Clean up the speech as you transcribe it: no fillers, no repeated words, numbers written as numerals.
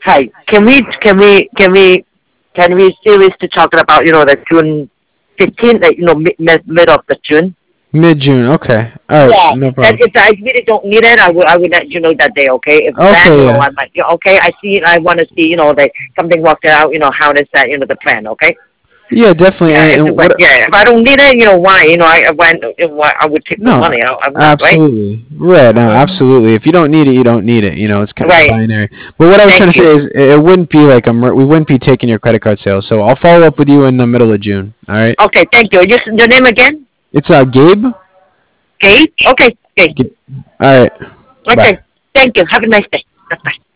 Hi. Can we serious to talk about the June 15th, like mid of the June? Mid June. Okay. All right. Yeah, No that problem. if I really don't need it, I would let you know that day, okay? If that, Okay. Yeah. I might, yeah, okay, I want to see, like something worked out, how does that, the plan, okay? Yeah. Definitely. Yeah, And but what? yeah, if I don't need it, why, I would take the No. money out, I'm not, right? Absolutely. Right. No. Mm-hmm. Absolutely. If you don't need it, you don't need it. It's kind of Right. binary. But what I was Thank trying to say you. is, it wouldn't be like we wouldn't be taking your credit card sales. So I'll follow up with you in the middle of June. All right. Okay, thank you. Your name again? It's Gabe. Kate? Okay, okay. All right. Okay. Bye. Thank you. Have a nice day. Bye.